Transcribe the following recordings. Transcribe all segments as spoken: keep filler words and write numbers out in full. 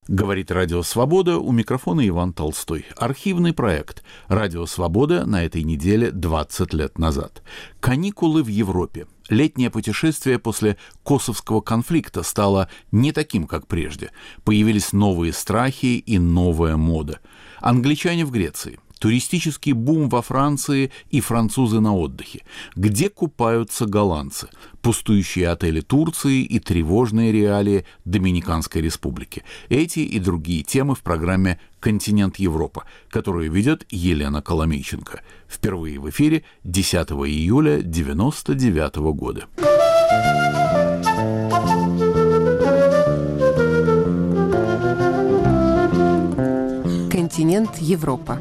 Говорит Радио Свобода, у микрофона Иван Толстой. Архивный проект «Радио Свобода» на этой неделе двадцать лет назад. Каникулы в Европе. Летнее путешествие после косовского конфликта стало не таким, как прежде. Появились новые страхи и новая мода. Англичане в Греции. Туристический бум во Франции и французы на отдыхе. Где купаются голландцы? Пустующие отели Турции и тревожные реалии Доминиканской Республики. Эти и другие темы в программе «Континент Европа», которую ведет Елена Коломейченко. Впервые в эфире десятого июля девяносто девятого года. Континент Европа.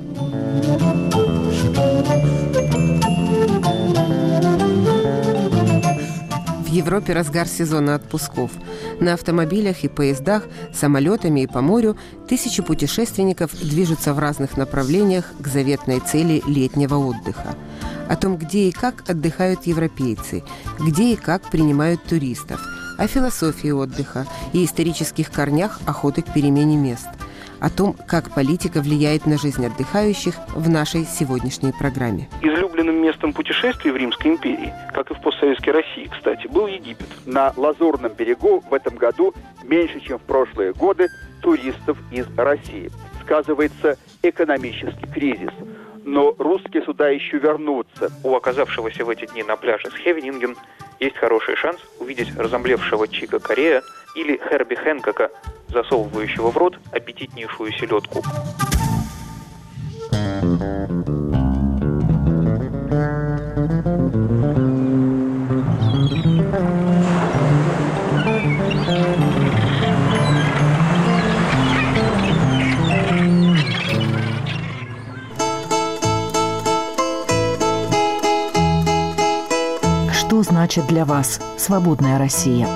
В Европе разгар сезона отпусков. На автомобилях и поездах, самолетами и по морю тысячи путешественников движутся в разных направлениях к заветной цели летнего отдыха. О том, где и как отдыхают европейцы, где и как принимают туристов, о философии отдыха и исторических корнях охоты к перемене мест. О том, как политика влияет на жизнь отдыхающих в нашей сегодняшней программе. Излюбленным местом путешествий в Римской империи, как и в постсоветской России, кстати, был Египет. На Лазурном берегу в этом году меньше, чем в прошлые годы, туристов из России. Сказывается экономический кризис. Но русские сюда еще вернутся. У оказавшегося в эти дни на пляже Схевенинген есть хороший шанс увидеть разомлевшего Чика Корея или Херби Хэнкока, засовывающего в рот аппетитнейшую селедку. Что значит для вас свободная Россия?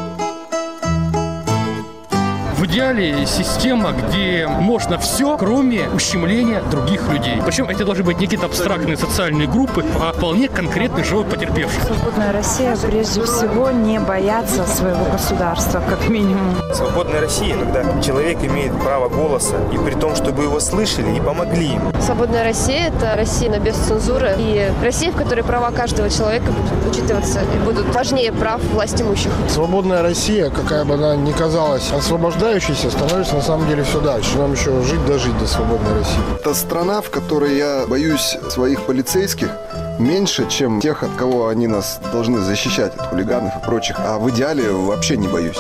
В идеале система, где можно все, кроме ущемления других людей. Причем это должны быть не какие-то абстрактные социальные группы, а вполне конкретный живой потерпевший. Свободная Россия прежде всего не бояться своего государства, как минимум. Свободная Россия, когда человек имеет право голоса, и при том, чтобы его слышали и помогли ему. Свободная Россия – это Россия без цензуры и Россия, в которой права каждого человека будут учитываться и будут важнее прав власть имущих. Свободная Россия, какая бы она ни казалась освобождающей, становится на самом деле все дальше. Нам еще жить дожить до свободной России. Это страна, в которой я боюсь своих полицейских меньше, чем тех, от кого они нас должны защищать, от хулиганов и прочих. А в идеале вообще не боюсь.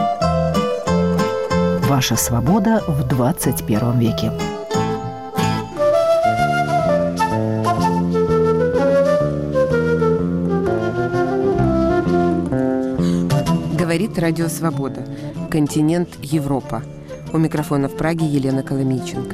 Ваша свобода в двадцать первом веке. Говорит Радио Свобода. Континент Европа. У микрофона в Праге Елена Коломейченко.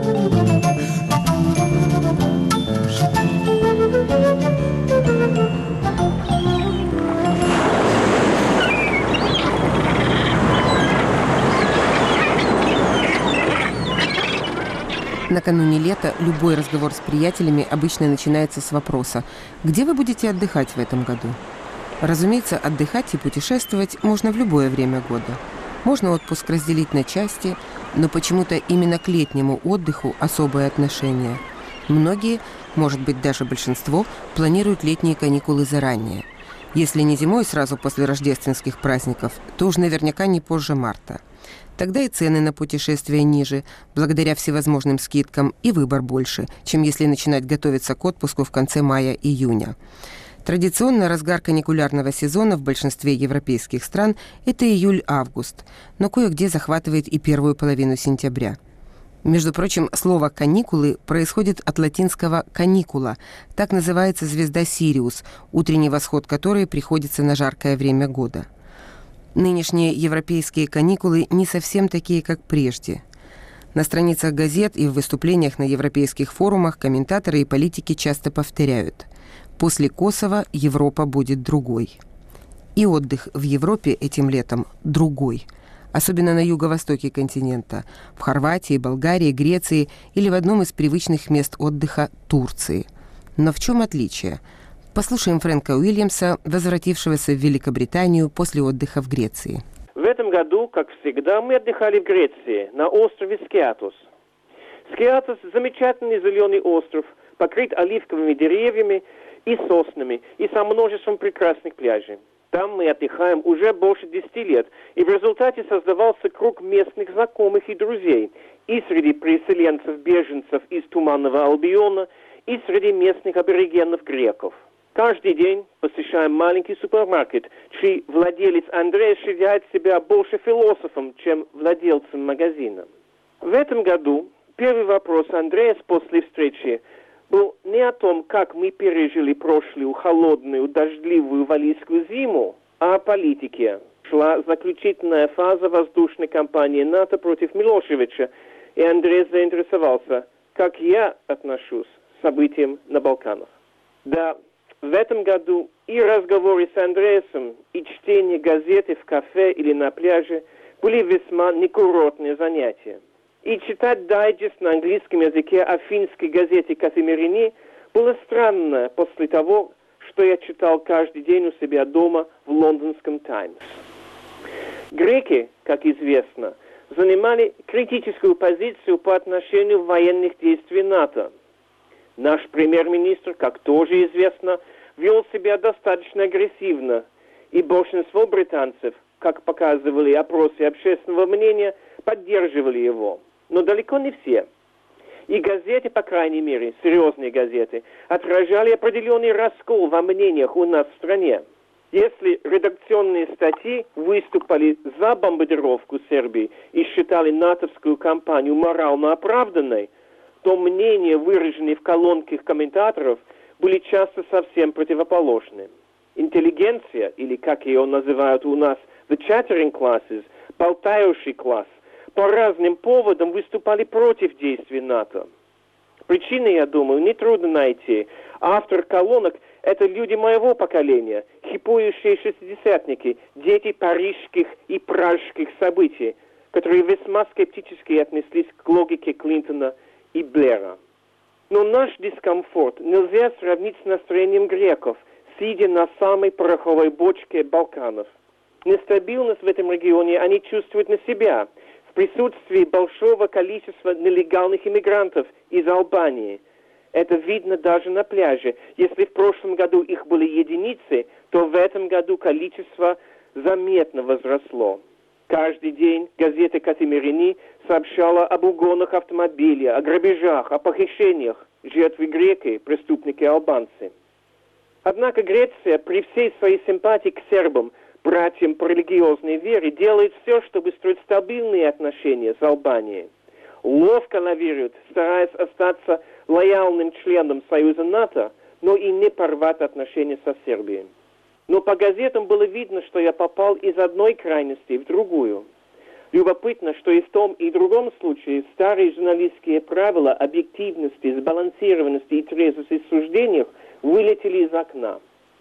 Накануне лета любой разговор с приятелями обычно начинается с вопроса: где вы будете отдыхать в этом году? Разумеется, отдыхать и путешествовать можно в любое время года. Можно отпуск разделить на части, но почему-то именно к летнему отдыху особое отношение. Многие, может быть даже большинство, планируют летние каникулы заранее. Если не зимой, сразу после рождественских праздников, то уж наверняка не позже марта. Тогда и цены на путешествия ниже, благодаря всевозможным скидкам, и выбор больше, чем если начинать готовиться к отпуску в конце мая-июня. Традиционно разгар каникулярного сезона в большинстве европейских стран – это июль-август, но кое-где захватывает и первую половину сентября. Между прочим, слово «каникулы» происходит от латинского «каникула». Так называется звезда Сириус, утренний восход которой приходится на жаркое время года. Нынешние европейские каникулы не совсем такие, как прежде. На страницах газет и в выступлениях на европейских форумах комментаторы и политики часто повторяют: после Косово Европа будет другой. И отдых в Европе этим летом другой. Особенно на юго-востоке континента, в Хорватии, Болгарии, Греции или в одном из привычных мест отдыха Турции. Но в чем отличие? Послушаем Фрэнка Уильямса, возвратившегося в Великобританию после отдыха в Греции. В этом году, как всегда, мы отдыхали в Греции, на острове Скиатос. Скиатос – замечательный зеленый остров, покрыт оливковыми деревьями и соснами, и со множеством прекрасных пляжей. Там мы отдыхаем уже больше десяти лет, и в результате создавался круг местных знакомых и друзей, и среди переселенцев-беженцев из Туманного Альбиона, и среди местных аборигенов-греков. Каждый день посещаем маленький супермаркет, чей владелец Андрей считает себя больше философом, чем владельцем магазина. В этом году первый вопрос Андрея после встречи был не о том, как мы пережили прошлую холодную, дождливую валлийскую зиму, а о политике. Шла заключительная фаза воздушной кампании НАТО против Милошевича, и Андрей заинтересовался, как я отношусь к событиям на Балканах. Да, в этом году и разговоры с Андреасом, и чтение газеты в кафе или на пляже были весьма некурортные занятия. И читать дайджест на английском языке о финской газете «Катимирини» было странно после того, что я читал каждый день у себя дома в лондонском «Таймс». Греки, как известно, занимали критическую позицию по отношению военных действий НАТО. Наш премьер-министр, как тоже известно, вел себя достаточно агрессивно, и большинство британцев, как показывали опросы общественного мнения, поддерживали его. Но далеко не все. И газеты, по крайней мере, серьезные газеты, отражали определенный раскол во мнениях у нас в стране. Если редакционные статьи выступали за бомбардировку Сербии и считали натовскую кампанию морально оправданной, то мнения, выраженные в колонках комментаторов, были часто совсем противоположны. Интеллигенция, или как ее называют у нас, the chattering classes, болтающий класс, по разным поводам выступали против действий НАТО. Причины, я думаю, нетрудно найти. Автор колонок – это люди моего поколения, хипующие шестидесятники, дети парижских и пражских событий, которые весьма скептически отнеслись к логике Клинтона и Блэра. Но наш дискомфорт нельзя сравнить с настроением греков, сидя на самой пороховой бочке Балканов. Нестабильность в этом регионе они чувствуют на себя – в присутствии большого количества нелегальных иммигрантов из Албании. Это видно даже на пляже. Если в прошлом году их были единицы, то в этом году количество заметно возросло. Каждый день газета «Катимирини» сообщала об угонах автомобиля, о грабежах, о похищениях. Жертвы греки, преступники албанцы. Однако Греция при всей своей симпатии к сербам, братьям по религиозной вере, делает все, чтобы строить стабильные отношения с Албанией. Ловко лавирует, стараясь остаться лояльным членом Союза НАТО, но и не порвать отношения со Сербией. Но по газетам было видно, что я попал из одной крайности в другую. Любопытно, что и в том, и в другом случае старые журналистские правила объективности, сбалансированности и трезвости в суждениях вылетели из окна.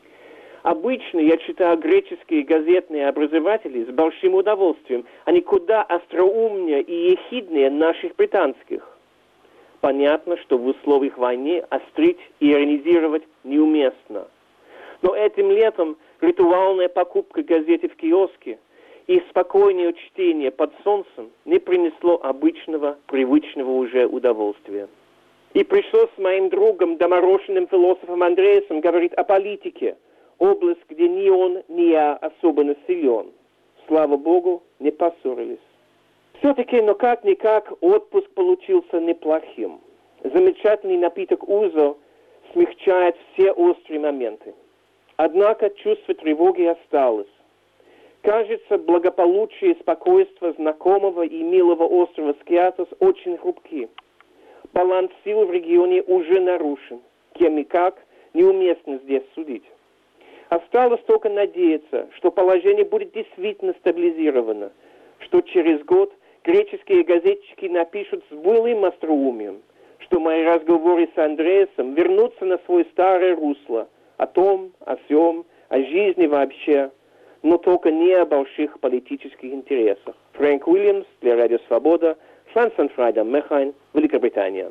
Обычно я читаю греческие газетные обозреватели с большим удовольствием. Они куда остроумнее и ехиднее наших британских. Понятно, что в условиях войны острить и иронизировать неуместно. Но этим летом ритуальная покупка газеты в киоске и спокойное чтение под солнцем не принесло обычного, привычного уже удовольствия. И пришлось с моим другом, доморощенным философом Андреасом, говорить о политике. Область, где ни он, ни я особенно силен. Слава Богу, не поссорились. Все-таки, но как-никак, отпуск получился неплохим. Замечательный напиток узо смягчает все острые моменты. Однако чувство тревоги осталось. Кажется, благополучие и спокойствие знакомого и милого острова Скиатос очень хрупки. Баланс сил в регионе уже нарушен. Кем и как, неуместно здесь судить. Осталось только надеяться, что положение будет действительно стабилизировано, что через год греческие газетчики напишут с былым остроумием, что мои разговоры с Андреасом вернутся на свое старое русло, о том, о сём, о жизни вообще, но только не о больших политических интересах. Фрэнк Уильямс для Радио Свобода, Лансен-Фрайдам-Мехайн, Великобритания.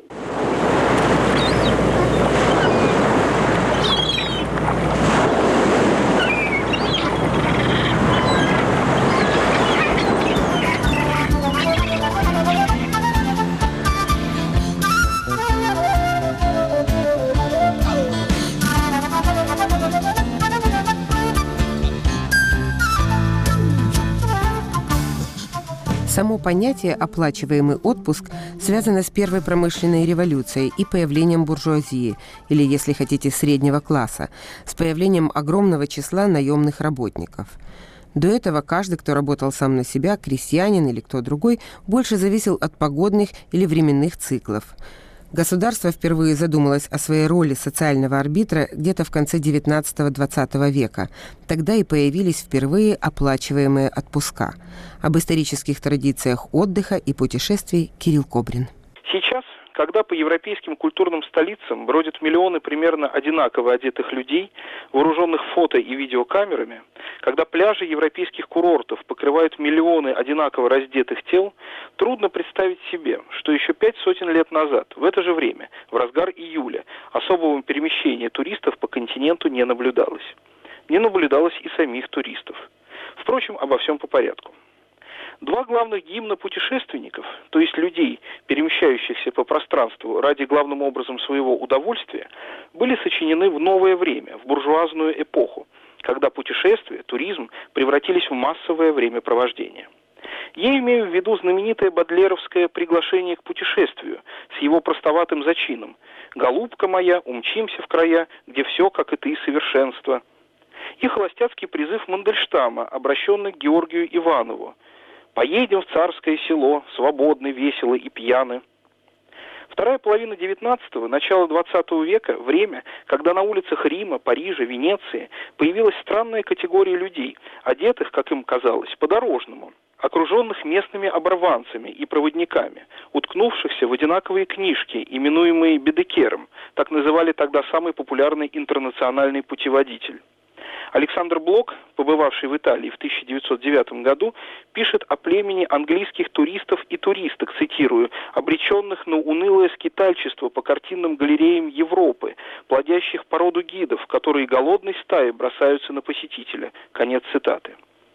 Само понятие «оплачиваемый отпуск» связано с первой промышленной революцией и появлением буржуазии, или, если хотите, среднего класса, с появлением огромного числа наемных работников. До этого каждый, кто работал сам на себя, крестьянин или кто другой, больше зависел от погодных или временных циклов. Государство впервые задумалось о своей роли социального арбитра где-то в конце девятнадцатого-двадцатого века. Тогда и появились впервые оплачиваемые отпуска. Об исторических традициях отдыха и путешествий Кирилл Кобрин. Сейчас, когда по европейским культурным столицам бродят миллионы примерно одинаково одетых людей, вооруженных фото- и видеокамерами, когда пляжи европейских курортов покрывают миллионы одинаково раздетых тел, трудно представить себе, что еще пять сотен лет назад, в это же время, в разгар июля, особого перемещения туристов по континенту не наблюдалось. Не наблюдалось и самих туристов. Впрочем, обо всем по порядку. Два главных гимна путешественников, то есть людей, перемещающихся по пространству ради главным образом своего удовольствия, были сочинены в новое время, в буржуазную эпоху, когда путешествия, туризм превратились в массовое времяпровождение. Я имею в виду знаменитое бодлеровское приглашение к путешествию с его простоватым зачином «Голубка моя, умчимся в края, где все, как и ты, совершенство», и холостяцкий призыв Мандельштама, обращенный к Георгию Иванову: «Поедем в царское село, свободны, весело и пьяны». Вторая половина девятнадцатого, начало двадцатого века – время, когда на улицах Рима, Парижа, Венеции появилась странная категория людей, одетых, как им казалось, по-дорожному, окруженных местными оборванцами и проводниками, уткнувшихся в одинаковые книжки, именуемые бедекером, так называли тогда самый популярный интернациональный путеводитель. Александр Блок, побывавший в Италии в тысяча девятьсот девятом году, пишет о племени английских туристов и туристок, цитирую, «обреченных на унылое скитальчество по картинным галереям Европы, плодящих породу гидов, которые голодной стаей бросаются на посетителя». Конец цитаты.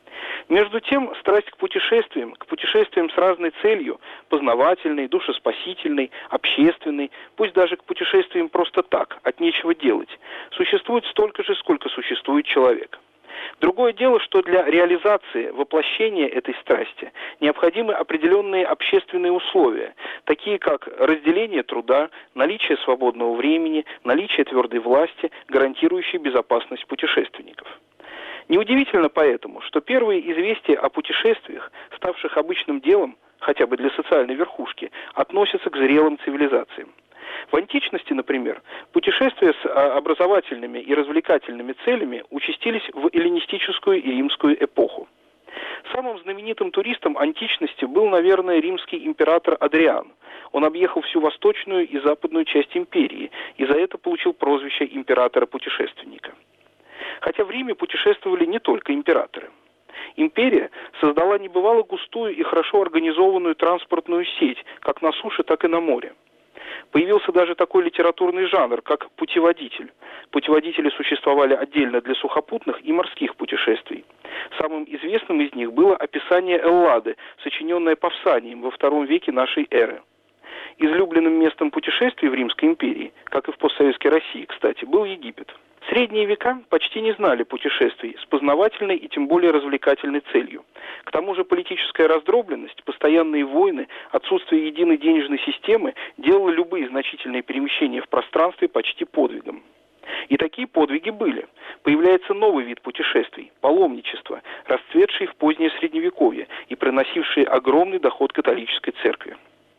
Между тем, страсть к путешествиям, к путешествиям с разной целью, познавательной, душеспасительной, общественной, пусть даже к путешествиям просто так, от нечего делать, существует столько же, сколько существует человек. Другое дело, что для реализации, воплощения этой страсти необходимы определенные общественные условия, такие как разделение труда, наличие свободного времени, наличие твердой власти, гарантирующей безопасность путешественников. Неудивительно поэтому, что первые известия о путешествиях, ставших обычным делом, хотя бы для социальной верхушки, относятся к зрелым цивилизациям. В античности, например, путешествия с образовательными и развлекательными целями участились в эллинистическую и римскую эпоху. Самым знаменитым туристом античности был, наверное, римский император Адриан. Он объехал всю восточную и западную часть империи и за это получил прозвище императора-путешественника. Хотя в Риме путешествовали не только императоры. Империя создала небывало густую и хорошо организованную транспортную сеть, как на суше, так и на море. Появился даже такой литературный жанр, как путеводитель. Путеводители существовали отдельно для сухопутных и морских путешествий. Самым известным из них было описание Эллады, сочиненное Павсанием во втором веке нашей эры. Излюбленным местом путешествий в Римской империи, как и в постсоветской России, кстати, был Египет. Средние века почти не знали путешествий с познавательной и тем более развлекательной целью. К тому же политическая раздробленность, постоянные войны, отсутствие единой денежной системы делало любые значительные перемещения в пространстве почти подвигом. И такие подвиги были. Появляется новый вид путешествий – паломничество, расцветший в позднее Средневековье и приносивший огромный доход католической церкви.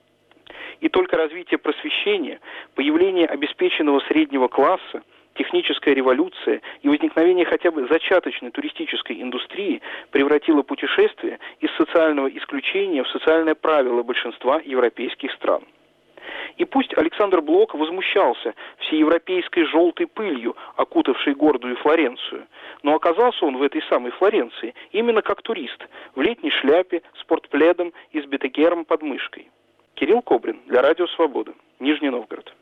И только развитие просвещения, появление обеспеченного среднего класса, техническая революция и возникновение хотя бы зачаточной туристической индустрии превратило путешествие из социального исключения в социальное правило большинства европейских стран. И пусть Александр Блок возмущался всеевропейской желтой пылью, окутавшей гордую Флоренцию, но оказался он в этой самой Флоренции именно как турист, в летней шляпе, с портпледом и с бетекером под мышкой. Кирилл Кобрин для Радио Свобода, Нижний Новгород.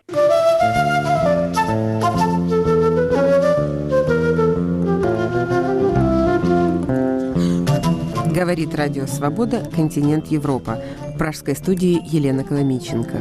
Говорит Радио Свобода, континент Европа. В пражской студии Елена Коломиченко.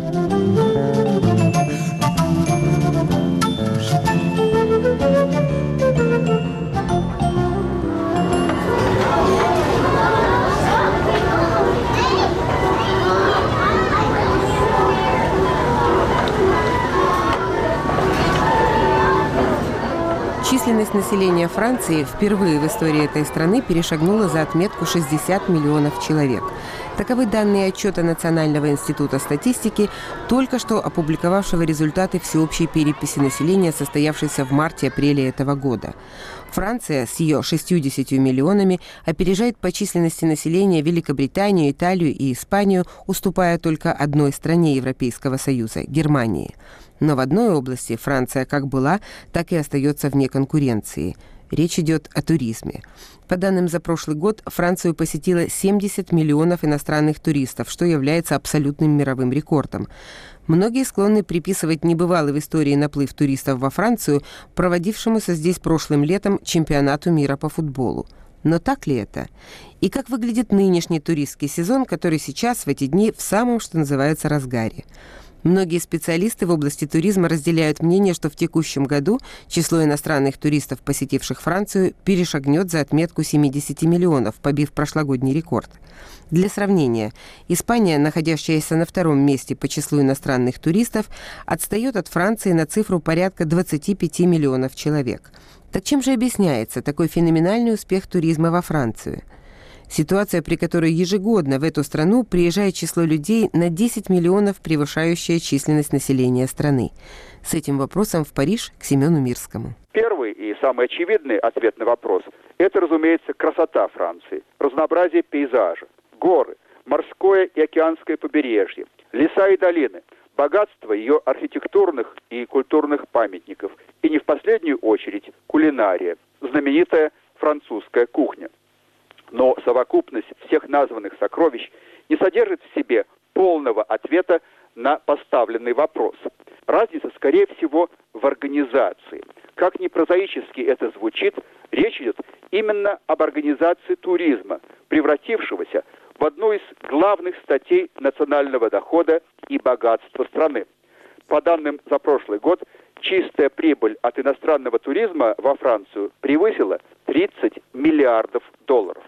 Численность населения Франции впервые в истории этой страны перешагнула за отметку шестьдесят миллионов человек. Таковы данные отчета Национального института статистики, только что опубликовавшего результаты всеобщей переписи населения, состоявшейся в марте-апреле этого года. Франция с ее шестьюдесятью миллионами опережает по численности населения Великобританию, Италию и Испанию, уступая только одной стране Европейского Союза – Германии. Но в одной области Франция как была, так и остается вне конкуренции. Речь идет о туризме. По данным за прошлый год, Францию посетило семьдесят миллионов иностранных туристов, что является абсолютным мировым рекордом. Многие склонны приписывать небывалый в истории наплыв туристов во Францию, проводившемуся здесь прошлым летом чемпионату мира по футболу. Но так ли это? И как выглядит нынешний туристский сезон, который сейчас, в эти дни, в самом, что называется, разгаре? Многие специалисты в области туризма разделяют мнение, что в текущем году число иностранных туристов, посетивших Францию, перешагнет за отметку семьдесят миллионов, побив прошлогодний рекорд. Для сравнения, Испания, находящаяся на втором месте по числу иностранных туристов, отстает от Франции на цифру порядка двадцати пяти миллионов человек. Так чем же объясняется такой феноменальный успех туризма во Францию? Ситуация, при которой ежегодно в эту страну приезжает число людей на десять миллионов, превышающее численность населения страны. С этим вопросом в Париж к Семену Мирскому. Первый и самый очевидный ответ на вопрос – это, разумеется, красота Франции, разнообразие пейзажа, горы, морское и океанское побережье, леса и долины, богатство ее архитектурных и культурных памятников и, не в последнюю очередь, кулинария, знаменитая французская кухня. Но совокупность всех названных сокровищ не содержит в себе полного ответа на поставленный вопрос. Разница, скорее всего, в организации. Как ни прозаически это звучит, речь идет именно об организации туризма, превратившегося в одну из главных статей национального дохода и богатства страны. По данным за прошлый год, чистая прибыль от иностранного туризма во Францию превысила тридцать миллиардов долларов.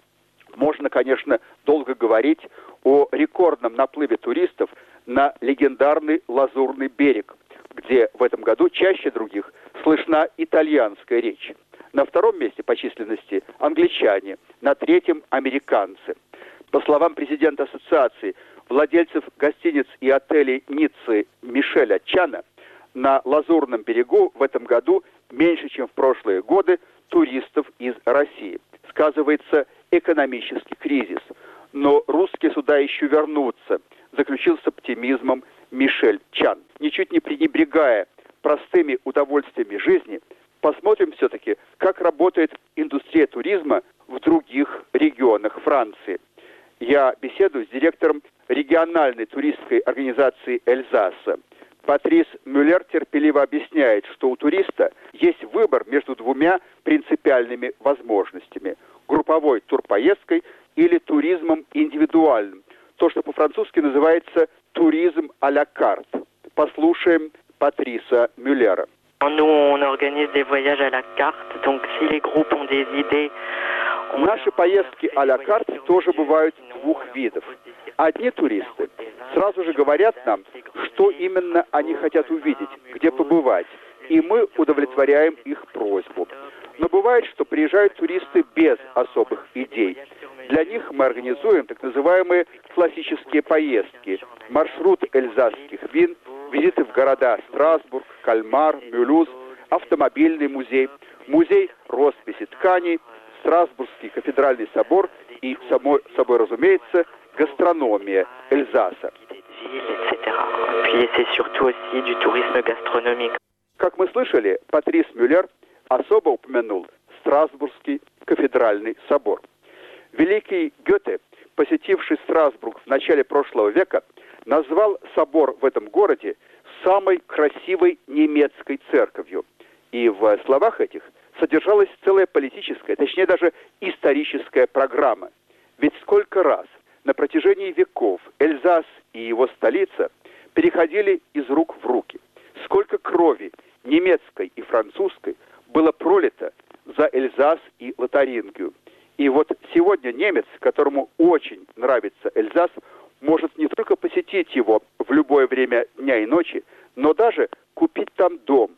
Можно, конечно, долго говорить о рекордном наплыве туристов на легендарный Лазурный берег, где в этом году чаще других слышна итальянская речь. На втором месте по численности англичане, на третьем американцы. По словам президента ассоциации владельцев гостиниц и отелей Ниццы Мишеля Чана, на Лазурном берегу в этом году меньше, чем в прошлые годы, туристов из России. Сказывается экономический кризис. Но русские сюда еще вернутся, заключил с оптимизмом Мишель Чан. Ничуть не пренебрегая простыми удовольствиями жизни, посмотрим все-таки, как работает индустрия туризма в других регионах Франции. Я беседую с директором региональной туристской организации Эльзаса. Патрис Мюллер терпеливо объясняет, что у туриста есть выбор между двумя принципиальными возможностями – групповой турпоездкой или туризмом индивидуальным. То, что по-французски называется туризм а-ля карт. Послушаем Патриса Мюллера. Наши поездки а-ля карт тоже бывают двух видов. Одни туристы сразу же говорят нам, что именно они хотят увидеть, где побывать, и мы удовлетворяем их просьбу. Но бывает, что приезжают туристы без особых идей. Для них мы организуем так называемые классические поездки, маршрут эльзасских вин, визиты в города Страсбург, Кальмар, Мюлуз, автомобильный музей, музей росписи тканей, Страсбургский кафедральный собор и, само собой разумеется, гастрономия Эльзаса. Как мы слышали, Патрис Мюллер особо упомянул Страсбургский кафедральный собор. Великий Гёте, посетивший Страсбург в начале прошлого века, назвал собор в этом городе самой красивой немецкой церковью. И в словах этих содержалась целая политическая, точнее даже историческая программа. Ведь сколько раз на протяжении веков Эльзас и его столица переходили из рук в руки. Сколько крови немецкой и французской было пролито за Эльзас и Лотарингию. И вот сегодня немец, которому очень нравится Эльзас, может не только посетить его в любое время дня и ночи, но даже купить там дом.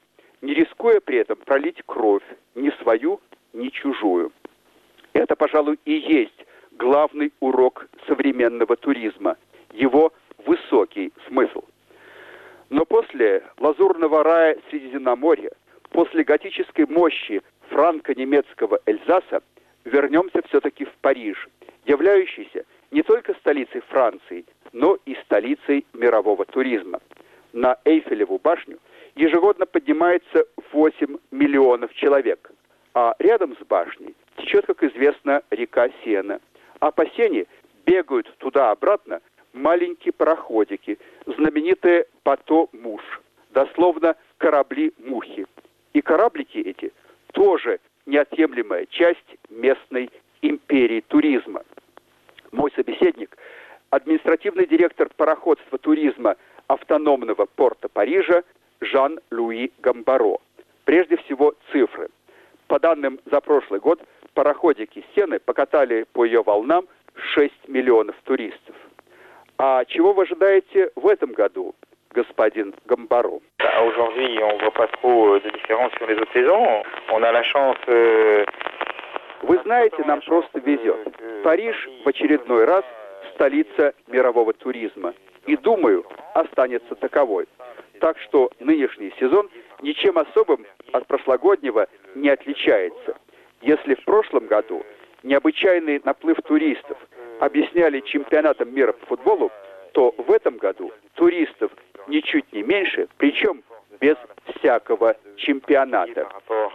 не рискуя при этом пролить кровь, ни свою, ни чужую. Это, пожалуй, и есть главный урок современного туризма, его высокий смысл. Но после лазурного рая Средиземноморья, после готической мощи франко-немецкого Эльзаса, вернемся все-таки в Париж, являющийся не только столицей Франции, но и столицей мирового туризма. На Эйфелеву башню ежегодно поднимается восемь миллионов человек, а рядом с башней течет, как известно, река Сена. А по Сене бегают туда-обратно маленькие пароходики, знаменитые «Бато-Муш», дословно «корабли-мухи». И кораблики эти тоже неотъемлемая часть местной империи туризма. Мой собеседник, административный директор пароходства туризма автономного порта Парижа Жан-Луи Гамбаро. Прежде всего цифры. По данным за прошлый год, пароходики Сены покатали по ее волнам шесть миллионов туристов. А чего вы ожидаете в этом году, господин Гамбаро? Aujourd'hui, on voit pas trop de différence sur les autres saisons. On a la chance. Вы знаете, нам просто везет. Париж в очередной раз столица мирового туризма. И, думаю, останется таковой. Так что нынешний сезон ничем особым от прошлогоднего не отличается. Если в прошлом году необычайный наплыв туристов объясняли чемпионатом мира по футболу, то в этом году туристов ничуть не меньше, причем без всякого чемпионата.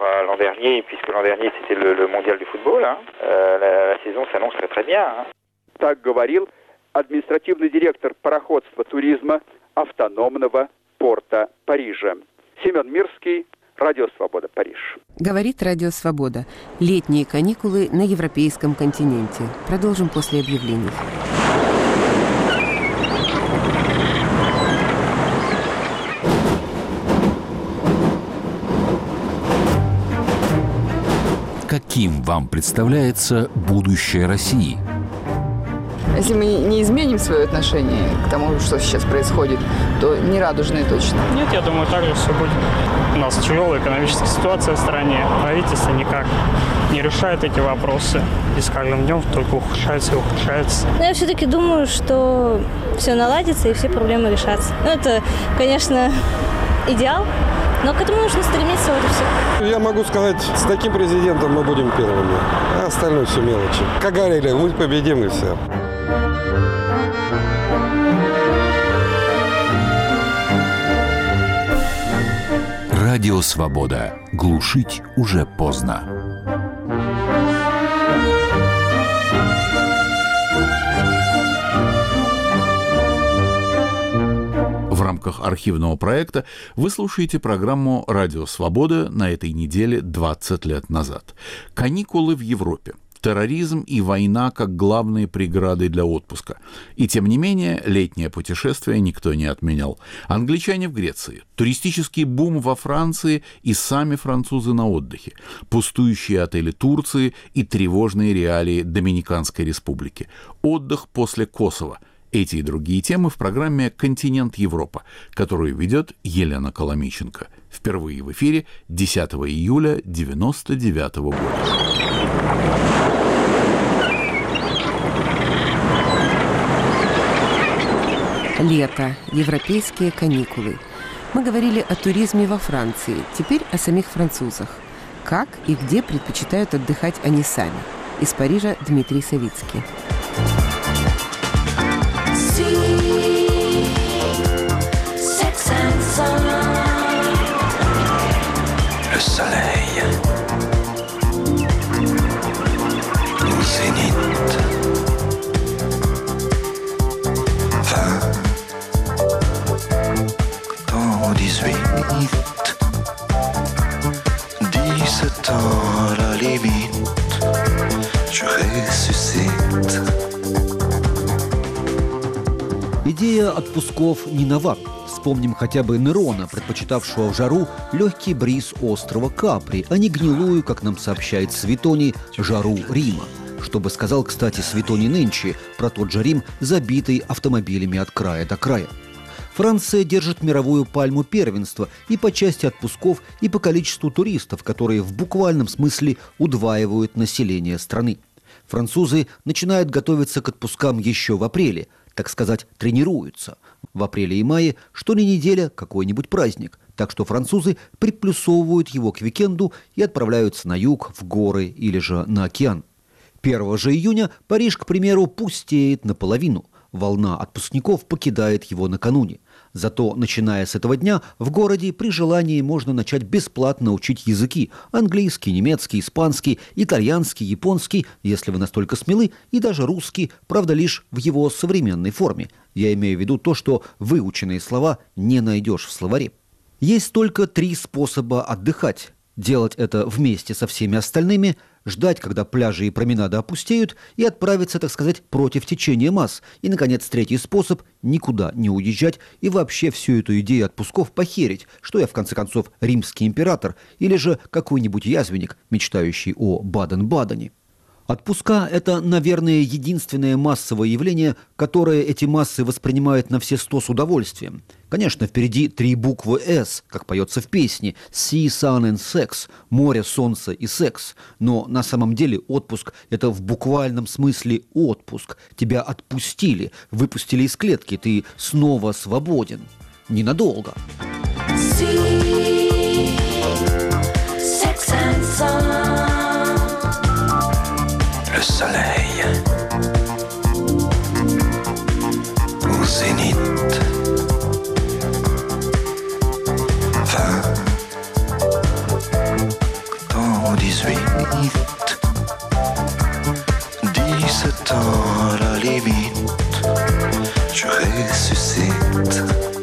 Так говорил административный директор пароходства туризма автономного порта Парижа. Семен Мирский, Радио Свобода, Париж. Говорит Радио Свобода. Летние каникулы на европейском континенте. Продолжим после объявлений. Каким вам представляется будущее России? Если мы не изменим свое отношение к тому, что сейчас происходит, то не радужное точно. Нет, я думаю, так же все будет. У нас тяжелая экономическая ситуация в стране. Правительство никак не решает эти вопросы. И с каждым днем только ухудшается и ухудшается. Но я все-таки думаю, что все наладится и все проблемы решатся. Ну, это, конечно, идеал, но к этому нужно стремиться, вот и все. Я могу сказать, с таким президентом мы будем первыми, а остальное все мелочи. Как говорили, мы победим и все. Радио Свобода. Глушить уже поздно. В рамках архивного проекта вы слушаете программу «Радио Свобода» на этой неделе двадцать лет назад. Каникулы в Европе. Терроризм и война как главные преграды для отпуска. И тем не менее, летнее путешествие никто не отменял. Англичане в Греции, туристический бум во Франции и сами французы на отдыхе, пустующие отели Турции и тревожные реалии Доминиканской республики, отдых после Косово. Эти и другие темы в программе «Континент Европа», которую ведет Елена Коломиченко. Впервые в эфире десятого июля девяносто девятого года. Лето. Европейские каникулы. Мы говорили о туризме во Франции, теперь о самих французах. Как и где предпочитают отдыхать они сами. Из Парижа Дмитрий Савицкий. Le soleil au zénith, vingt dans dix-huit, dix-sept ans la limite, je ressuscite. Идея отпусков не нова. Вспомним хотя бы Нерона, предпочитавшего в жару легкий бриз острова Капри, а не гнилую, как нам сообщает Светоний, жару Рима. Что бы сказал, кстати, Светоний нынче про тот же Рим, забитый автомобилями от края до края. Франция держит мировую пальму первенства и по части отпусков, и по количеству туристов, которые в буквальном смысле удваивают население страны. Французы начинают готовиться к отпускам еще в апреле, так сказать, тренируются. В апреле и мае что ни неделя какой-нибудь праздник, так что французы приплюсовывают его к уикенду и отправляются на юг, в горы или же на океан. первого же июня Париж, к примеру, пустеет наполовину. Волна отпускников покидает его накануне. Зато, начиная с этого дня, в городе при желании можно начать бесплатно учить языки – английский, немецкий, испанский, итальянский, японский, если вы настолько смелы, и даже русский, правда, лишь в его современной форме. Я имею в виду то, что выученные слова не найдешь в словаре. Есть только три способа отдыхать. Делать это вместе со всеми остальными, ждать, когда пляжи и променады опустеют, и отправиться, так сказать, против течения масс. И, наконец, третий способ – никуда не уезжать и вообще всю эту идею отпусков похерить, что я, в конце концов, римский император или же какой-нибудь язвенник, мечтающий о Баден-Бадене. Отпуска – это, наверное, единственное массовое явление, которое эти массы воспринимают на все сто с удовольствием. Конечно, впереди три буквы «С», как поется в песне «Sea, Sun and Sex» – «Море, солнце и секс». Но на самом деле отпуск – это в буквальном смысле отпуск. Тебя отпустили, выпустили из клетки, ты снова свободен. Ненадолго. Sea, sex and sun. Le soleil au zénith, vingt ans, dix-huit, dix-sept ans à la limite, je ressuscite.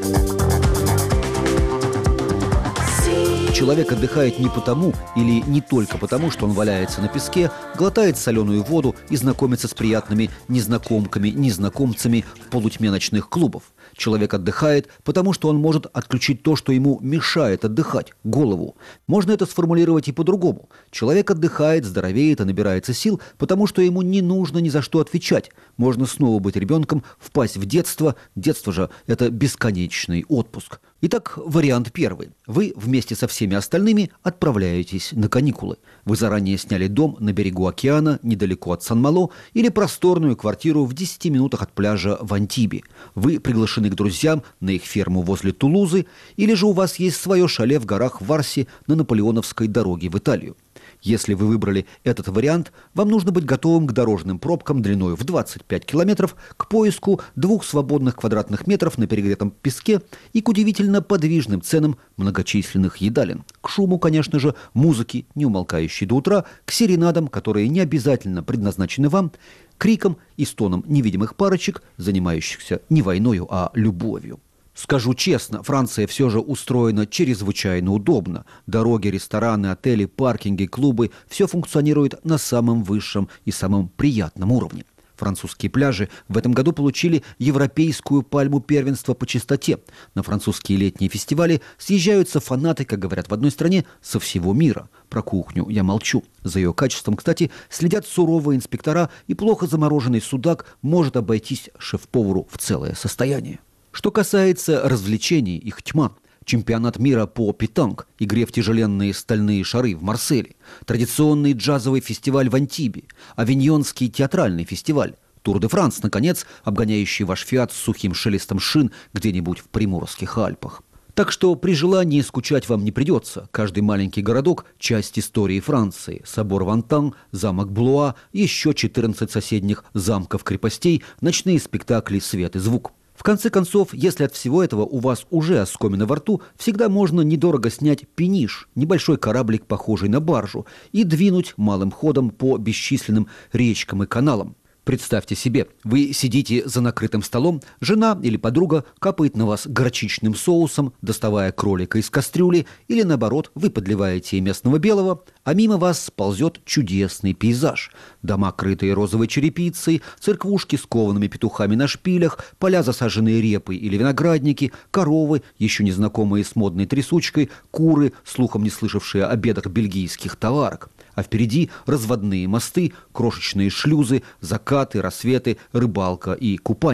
Человек отдыхает не потому или не только потому, что он валяется на песке, глотает соленую воду и знакомится с приятными незнакомками, незнакомцами в полутьме ночных клубов. Человек отдыхает, потому что он может отключить то, что ему мешает отдыхать – голову. Можно это сформулировать и по-другому. Человек отдыхает, здоровеет и набирается сил, потому что ему не нужно ни за что отвечать. Можно снова быть ребенком, впасть в детство. Детство же – это бесконечный отпуск. Итак, вариант первый. Вы вместе со всеми остальными отправляетесь на каникулы. Вы заранее сняли дом на берегу океана, недалеко от Сан-Мало, или просторную квартиру в десяти минутах от пляжа в Антибе. Вы приглашены к друзьям на их ферму возле Тулузы, или же у вас есть свое шале в горах Варси на Наполеоновской дороге в Италию. Если вы выбрали этот вариант, вам нужно быть готовым к дорожным пробкам длиной в двадцать пять километров, к поиску двух свободных квадратных метров на перегретом песке и к удивительно подвижным ценам многочисленных едалин. К шуму, конечно же, музыки, не умолкающей до утра, к серенадам, которые не обязательно предназначены вам, крикам и стонам невидимых парочек, занимающихся не войною, а любовью. Скажу честно, Франция все же устроена чрезвычайно удобно. Дороги, рестораны, отели, паркинги, клубы – все функционирует на самом высшем и самом приятном уровне. Французские пляжи в этом году получили европейскую пальму первенства по чистоте. На французские летние фестивали съезжаются фанаты, как говорят в одной стране, со всего мира. Про кухню я молчу. За ее качеством, кстати, следят суровые инспектора, и плохо замороженный судак может обойтись шеф-повару в целое состояние. Что касается развлечений, их тьма. Чемпионат мира по питанг, игре в тяжеленные стальные шары в Марселе, традиционный джазовый фестиваль в Антибе, авиньонский театральный фестиваль, Тур де Франс, наконец, обгоняющий ваш Фиат с сухим шелестом шин где-нибудь в Приморских Альпах. Так что при желании скучать вам не придется. Каждый маленький городок – часть истории Франции. Собор Вантан, замок Блуа, еще четырнадцать соседних замков-крепостей, ночные спектакли «Свет и звук». В конце концов, если от всего этого у вас уже оскомина во рту, всегда можно недорого снять пениш, небольшой кораблик, похожий на баржу, и двинуть малым ходом по бесчисленным речкам и каналам. Представьте себе, вы сидите за накрытым столом, жена или подруга капает на вас горчичным соусом, доставая кролика из кастрюли, или наоборот, вы подливаете местного белого, а мимо вас ползет чудесный пейзаж. Дома, крытые розовой черепицей, церквушки с коваными петухами на шпилях, поля, засаженные репой или виноградники, коровы, еще незнакомые с модной трясучкой, куры, слухом не слышавшие о бедах бельгийских товарок. А впереди разводные мосты, крошечные шлюзы, закаты, рассветы, рыбалка и купание.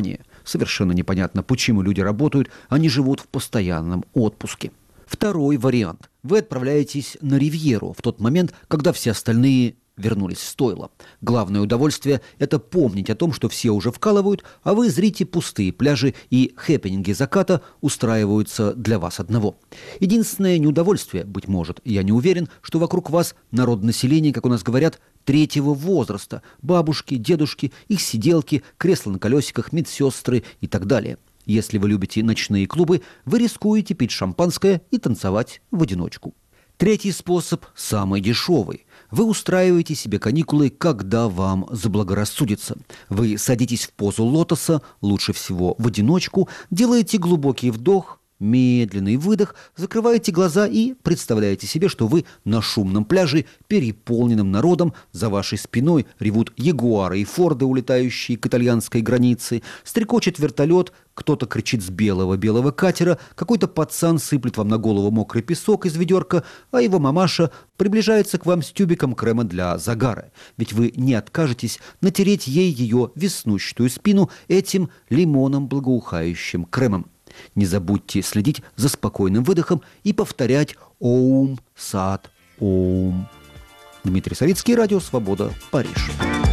Совершенно непонятно, почему люди работают, а не живут в постоянном отпуске. Второй вариант. Вы отправляетесь на Ривьеру в тот момент, когда все остальные вернулись в стойло. Главное удовольствие – это помнить о том, что все уже вкалывают, а вы зрите пустые пляжи и хэппининги заката устраиваются для вас одного. Единственное неудовольствие, быть может, я не уверен, что вокруг вас народ населения, как у нас говорят, третьего возраста. Бабушки, дедушки, их сиделки, кресла на колесиках, медсестры и так далее. Если вы любите ночные клубы, вы рискуете пить шампанское и танцевать в одиночку. Третий способ – самый дешевый. Вы устраиваете себе каникулы, когда вам заблагорассудится. Вы садитесь в позу лотоса, лучше всего в одиночку, делаете глубокий вдох, медленный выдох, закрываете глаза и представляете себе, что вы на шумном пляже, переполненном народом, за вашей спиной ревут ягуары и форды, улетающие к итальянской границе, стрекочет вертолет, кто-то кричит с белого-белого катера, какой-то пацан сыплет вам на голову мокрый песок из ведерка, а его мамаша приближается к вам с тюбиком крема для загара. Ведь вы не откажетесь натереть ей ее веснущатую спину этим лимоном благоухающим кремом. Не забудьте следить за спокойным выдохом и повторять «Оум, Сад, Оум». Дмитрий Савицкий, Радио Свобода, Париж.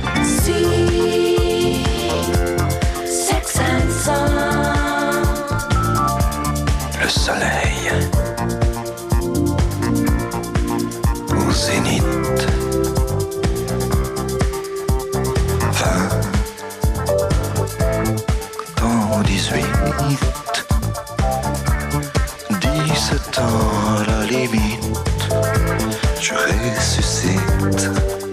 Le soleil au zénith, vingt ans, dix-huit, dix-sept ans à la limite, je ressuscite.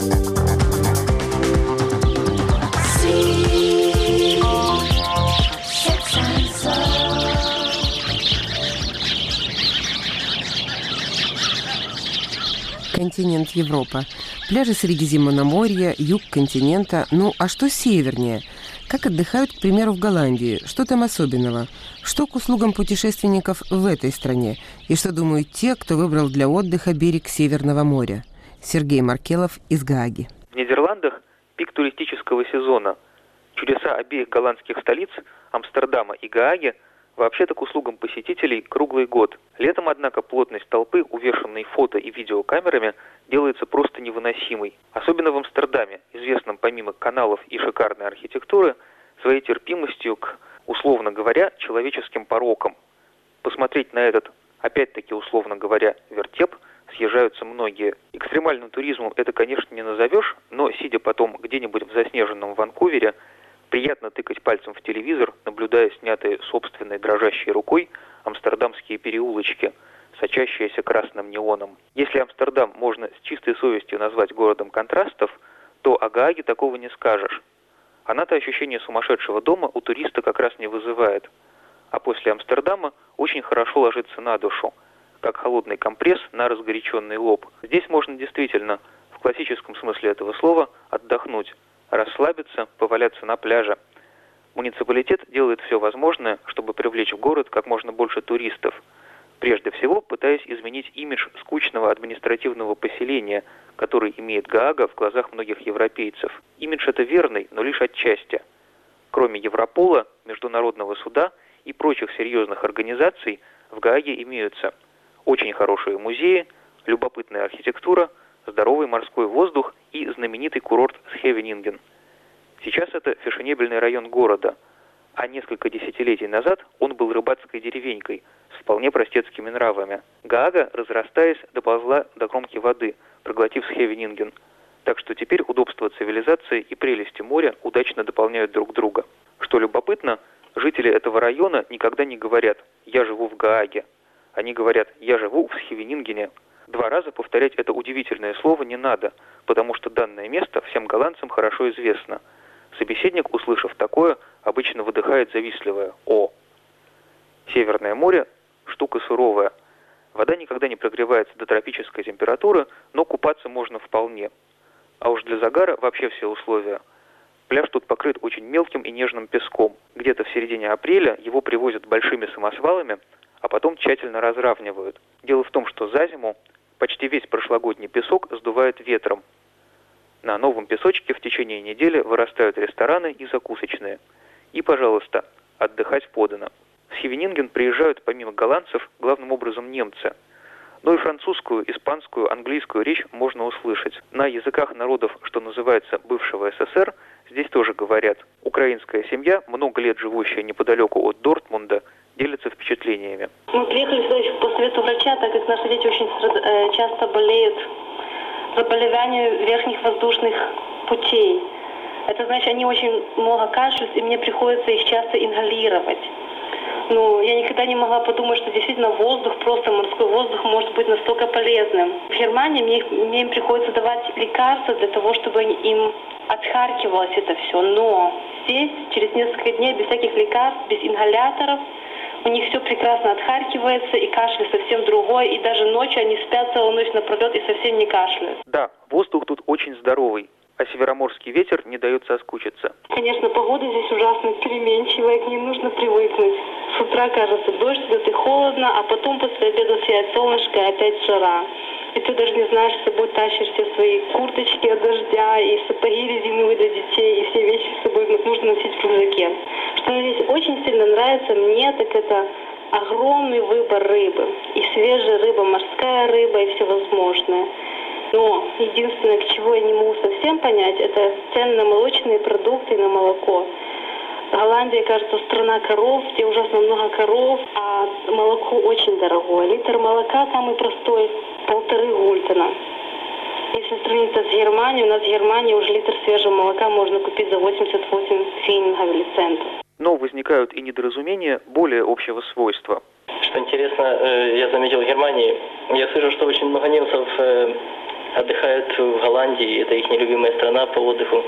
Континент Европа. Пляжи Средиземноморья, юг континента. Ну, а что севернее? Как отдыхают, к примеру, в Голландии? Что там особенного? Что к услугам путешественников в этой стране? И что думают те, кто выбрал для отдыха берег Северного моря? Сергей Маркелов из Гааги. В Нидерландах пик туристического сезона. Чудеса обеих голландских столиц, Амстердама и Гааги, вообще-то к услугам посетителей круглый год. Летом, однако, плотность толпы, увешанной фото и видеокамерами, делается просто невыносимой. Особенно в Амстердаме, известном помимо каналов и шикарной архитектуры, своей терпимостью к, условно говоря, человеческим порокам. Посмотреть на этот, опять-таки, условно говоря, вертеп съезжаются многие. Экстремальным туризмом это, конечно, не назовешь, но, сидя потом где-нибудь в заснеженном Ванкувере, приятно тыкать пальцем в телевизор, наблюдая снятые собственной дрожащей рукой амстердамские переулочки, сочащиеся красным неоном. Если Амстердам можно с чистой совестью назвать городом контрастов, то о Гааге такого не скажешь. Она-то ощущение сумасшедшего дома у туриста как раз не вызывает. А после Амстердама очень хорошо ложится на душу, как холодный компресс на разгоряченный лоб. Здесь можно действительно, в классическом смысле этого слова, отдохнуть, расслабиться, поваляться на пляже. Муниципалитет делает все возможное, чтобы привлечь в город как можно больше туристов, прежде всего пытаясь изменить имидж скучного административного поселения, который имеет Гаага в глазах многих европейцев. Имидж это верный, но лишь отчасти. Кроме Европола, Международного суда и прочих серьезных организаций, в Гааге имеются очень хорошие музеи, любопытная архитектура, здоровый морской воздух и знаменитый курорт Схевенинген. Сейчас это фешенебельный район города, а несколько десятилетий назад он был рыбацкой деревенькой с вполне простецкими нравами. Гаага, разрастаясь, доползла до кромки воды, проглотив Схевенинген. Так что теперь удобства цивилизации и прелести моря удачно дополняют друг друга. Что любопытно, жители этого района никогда не говорят «я живу в Гааге». Они говорят «я живу в Схевенингене». Два раза повторять это удивительное слово не надо, потому что данное место всем голландцам хорошо известно. Собеседник, услышав такое, обычно выдыхает завистливое «О». Северное море – штука суровая. Вода никогда не прогревается до тропической температуры, но купаться можно вполне. А уж для загара вообще все условия. Пляж тут покрыт очень мелким и нежным песком. Где-то в середине апреля его привозят большими самосвалами, а потом тщательно разравнивают. Дело в том, что за зиму почти весь прошлогодний песок сдувает ветром. На новом песочке в течение недели вырастают рестораны и закусочные. И, пожалуйста, отдыхать подано. В Хевенинген приезжают помимо голландцев главным образом немцы. Но и французскую, испанскую, английскую речь можно услышать. На языках народов, что называется, бывшего СССР, здесь тоже говорят. Украинская семья, много лет живущая неподалеку от Дортмунда, делится впечатлениями. Мы приехали сюда по совету врача, так как наши дети очень э, часто болеют заболеванием верхних воздушных путей. Это значит, они очень много кашляют, и мне приходится их часто ингалировать. Ну, я никогда не могла подумать, что действительно воздух, просто морской воздух может быть настолько полезным. В Германии мне, мне им приходится давать лекарства для того, чтобы им отхаркивалось это все. Но здесь, через несколько дней, без всяких лекарств, без ингаляторов, у них все прекрасно отхаркивается, и кашель совсем другой, и даже ночью они спят целую ночь напролет и совсем не кашляют. Да, воздух тут очень здоровый, а североморский ветер не дает соскучиться. Конечно, погода здесь ужасно переменчивая, к ней нужно привыкнуть. С утра кажется дождь, идет и холодно, а потом после обеда сияет солнышко и опять жара. И ты даже не знаешь, с собой тащишь все свои курточки от дождя, и сапоги резиновые для детей, и все вещи с собой нужно носить в рюкзаке. Что мне здесь очень сильно нравится мне, так это огромный выбор рыбы. И свежая рыба, морская рыба, и всевозможное. Но единственное, к чему я не могу совсем понять, это цены на молочные продукты и на молоко. Голландия, кажется, страна коров, где ужасно много коров, а молоко очень дорогое. Литр молока самый простой – полторы гультена. Если сравниться с Германией, у нас в Германии уже литр свежего молока можно купить за восемьдесят восемь фенингов или центов. Но возникают и недоразумения более общего свойства. Что интересно, я заметил в Германии, я слышу, что очень много немцев отдыхают в Голландии, это их нелюбимая страна по отдыху.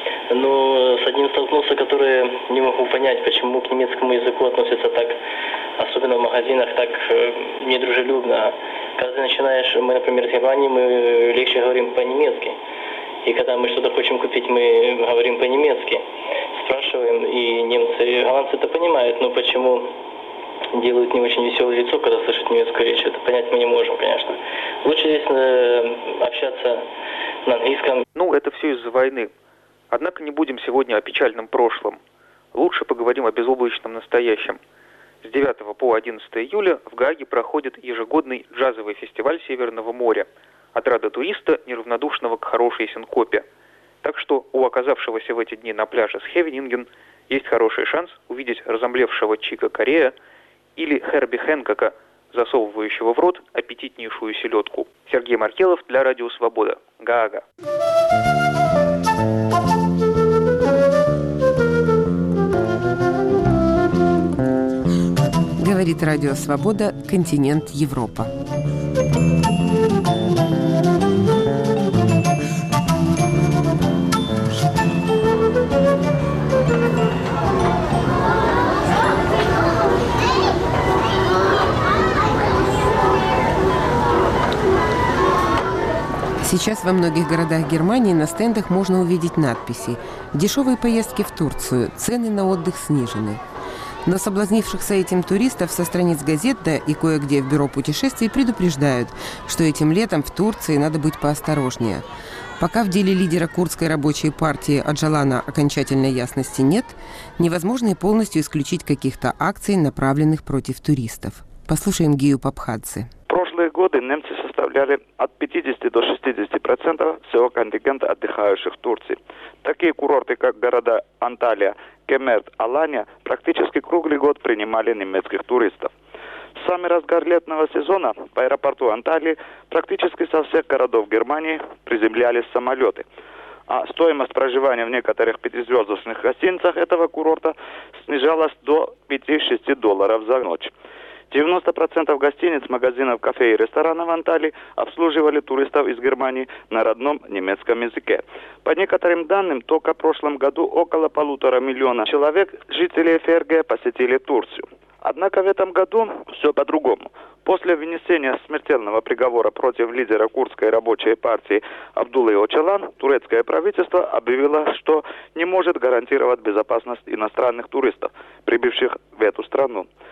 Но с одним столкнулся, который не могу понять, почему к немецкому языку относятся так, особенно в магазинах, так недружелюбно. Когда начинаешь, мы, например, в Германии, мы легче говорим по-немецки. И когда мы что-то хотим купить, мы говорим по-немецки. Спрашиваем, и немцы, голландцы это понимают, но почему делают не очень веселое лицо, когда слышат немецкую речь, это понять мы не можем, конечно. Лучше здесь э, общаться на английском. Ну, это все из-за войны. Однако не будем сегодня о печальном прошлом. Лучше поговорим о безоблачном настоящем. С девятого по одиннадцатое июля в Гааге проходит ежегодный джазовый фестиваль Северного моря. Отрада туриста, неравнодушного к хорошей синкопе. Так что у оказавшегося в эти дни на пляже с Хевенинген есть хороший шанс увидеть разомлевшего Чика Корея или Херби Хэнкока, засовывающего в рот аппетитнейшую селедку. Сергей Маркелов для Радио Свобода. Гаага. Говорит Радио Свобода, континент Европа. Сейчас во многих городах Германии на стендах можно увидеть надписи «Дешевые поездки в Турцию, цены на отдых снижены». Но соблазнившихся этим туристов со страниц газет, да и кое-где в бюро путешествий предупреждают, что этим летом в Турции надо быть поосторожнее. Пока в деле лидера курдской рабочей партии Аджалана окончательной ясности нет, невозможно и полностью исключить каких-то акций, направленных против туристов. Послушаем Гию Папхадзе. В прошлые годы немцы составляли от пятидесяти до шестидесяти процентов всего контингента отдыхающих в Турции. Такие курорты, как города Анталия, Кемерт, Алания, практически круглый год принимали немецких туристов. В самый разгар летного сезона по аэропорту Анталии практически со всех городов Германии приземлялись самолеты. А стоимость проживания в некоторых пятизвездочных гостиницах этого курорта снижалась до пяти-шести долларов за ночь. девяносто процентов гостиниц, магазинов, кафе и ресторанов в Анталии обслуживали туристов из Германии на родном немецком языке. По некоторым данным, только в прошлом году около полутора миллиона человек, жителей ФРГ, посетили Турцию. Однако в этом году все по-другому. После вынесения смертельного приговора против лидера курдской рабочей партии Абдуллы Öcalan, турецкое правительство объявило, что не может гарантировать безопасность иностранных туристов, прибывших в эту страну.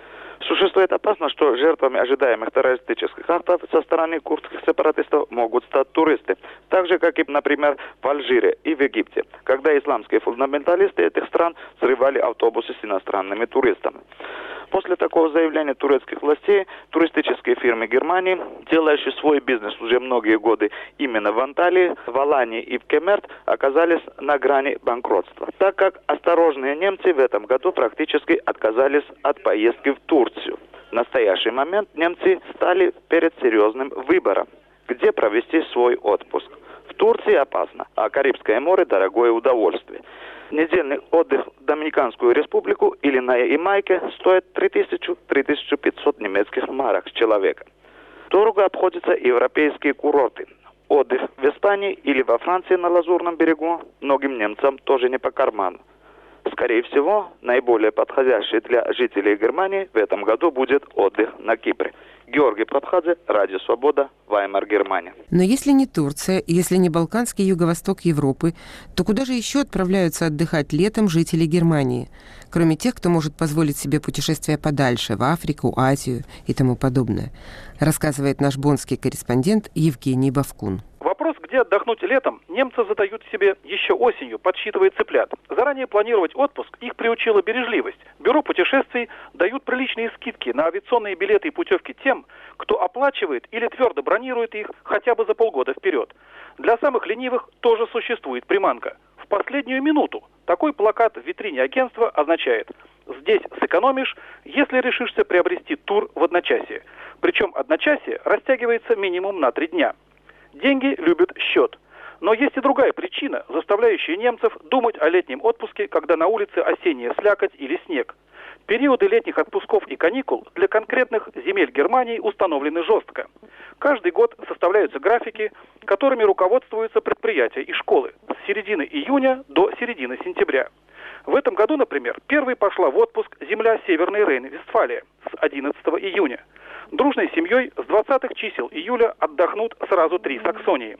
Существует опасность, что жертвами ожидаемых террористических актов со стороны курдских сепаратистов могут стать туристы, так же, как и, например, в Алжире и в Египте, когда исламские фундаменталисты этих стран срывали автобусы с иностранными туристами. После такого заявления турецких властей, туристические фирмы Германии, делающие свой бизнес уже многие годы именно в Анталии, в Алании и в Кемерт, оказались на грани банкротства, так как осторожные немцы в этом году практически отказались от поездки в Турцию. В настоящий момент немцы стали перед серьезным выбором, где провести свой отпуск. В Турции опасно, а Карибское море – дорогое удовольствие. Недельный отдых в Доминиканскую республику или на Ямайке стоит три тысячи - три тысячи пятьсот немецких марок с человека. Дорого обходятся европейские курорты. Отдых в Испании или во Франции на Лазурном берегу многим немцам тоже не по карману. Скорее всего, наиболее подходящий для жителей Германии в этом году будет отдых на Кипре. Георгий Прабхадзе, Радио Свобода, Ваймар, Германия. Но если не Турция, если не Балканский юго-восток Европы, то куда же еще отправляются отдыхать летом жители Германии, кроме тех, кто может позволить себе путешествия подальше, в Африку, Азию и тому подобное, рассказывает наш боннский корреспондент Евгений Бавкун. Вопрос, где отдохнуть летом, немцы задают себе еще осенью, подсчитывая цыплят. Заранее планировать отпуск их приучила бережливость. Бюро путешествий дают приличные скидки на авиационные билеты и путевки тем, кто оплачивает или твердо бронирует их хотя бы за полгода вперед. Для самых ленивых тоже существует приманка. В последнюю минуту. Такой плакат в витрине агентства означает: здесь сэкономишь, если решишься приобрести тур в одночасье. Причем одночасье растягивается минимум на три дня. Деньги любят счет. Но есть и другая причина, заставляющая немцев думать о летнем отпуске, когда на улице осенняя слякоть или снег. Периоды летних отпусков и каникул для конкретных земель Германии установлены жестко. Каждый год составляются графики, которыми руководствуются предприятия и школы с середины июня до середины сентября. В этом году, например, первой пошла в отпуск земля Северной Рейн-Вестфалия с одиннадцатого июня. Дружной семьей с двадцатых чисел июля отдохнут сразу три Саксонии.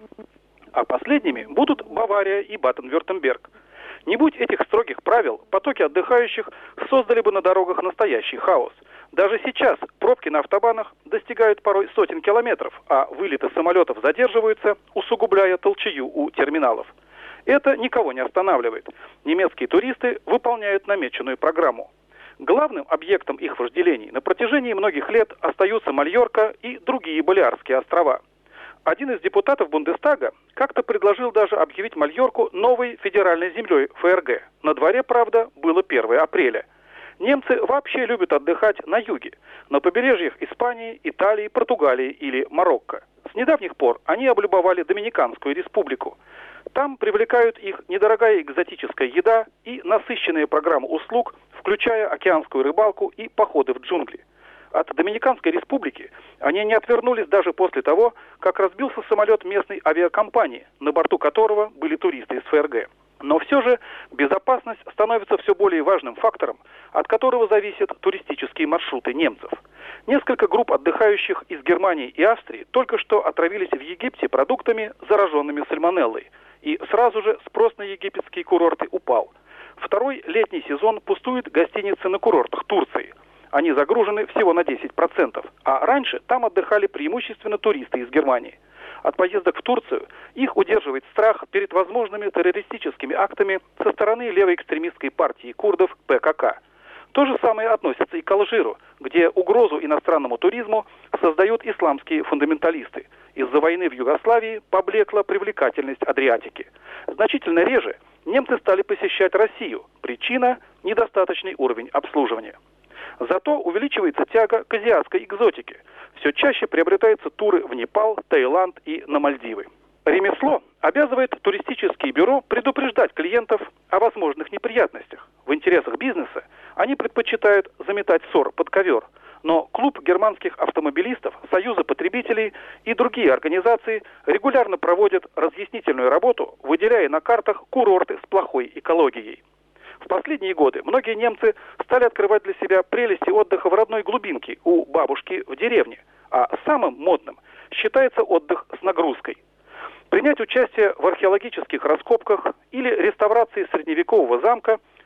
А последними будут Бавария и Баден-Вюртемберг. Не будь этих строгих правил, потоки отдыхающих создали бы на дорогах настоящий хаос. Даже сейчас пробки на автобанах достигают порой сотен километров, а вылеты самолетов задерживаются, усугубляя толчею у терминалов. Это никого не останавливает. Немецкие туристы выполняют намеченную программу. Главным объектом их вожделений на протяжении многих лет остаются Мальорка и другие Балиарские острова. Один из депутатов Бундестага как-то предложил даже объявить Мальорку новой федеральной землей ФРГ. На дворе, правда, было первое апреля. Немцы вообще любят отдыхать на юге, на побережьях Испании, Италии, Португалии или Марокко. С недавних пор они облюбовали Доминиканскую республику. Там привлекают их недорогая экзотическая еда и насыщенная программа услуг, включая океанскую рыбалку и походы в джунгли. От Доминиканской республики они не отвернулись даже после того, как разбился самолет местной авиакомпании, на борту которого были туристы из ФРГ. Но все же безопасность становится все более важным фактором, от которого зависят туристические маршруты немцев. Несколько групп отдыхающих из Германии и Австрии только что отравились в Египте продуктами, зараженными сальмонеллой. И сразу же спрос на египетские курорты упал. Второй летний сезон пустуют гостиницы на курортах Турции. Они загружены всего на десять процентов, а раньше там отдыхали преимущественно туристы из Германии. От поездок в Турцию их удерживает страх перед возможными террористическими актами со стороны левоэкстремистской партии курдов ПКК. То же самое относится и к Алжиру, где угрозу иностранному туризму создают исламские фундаменталисты. Из-за войны в Югославии поблекла привлекательность Адриатики. Значительно реже немцы стали посещать Россию. Причина – недостаточный уровень обслуживания. Зато увеличивается тяга к азиатской экзотике. Все чаще приобретаются туры в Непал, Таиланд и на Мальдивы. Ремесло обязывает туристические бюро предупреждать клиентов о возможных неприятностях. В интересах бизнеса они предпочитают заметать ссор под ковер. Но клуб германских автомобилистов, Союза потребителей и другие организации регулярно проводят разъяснительную работу, выделяя на картах курорты с плохой экологией. В последние годы многие немцы стали открывать для себя прелести отдыха в родной глубинке у бабушки в деревне, а самым модным считается отдых с нагрузкой. Принять участие в археологических раскопках или реставрации средневекового замка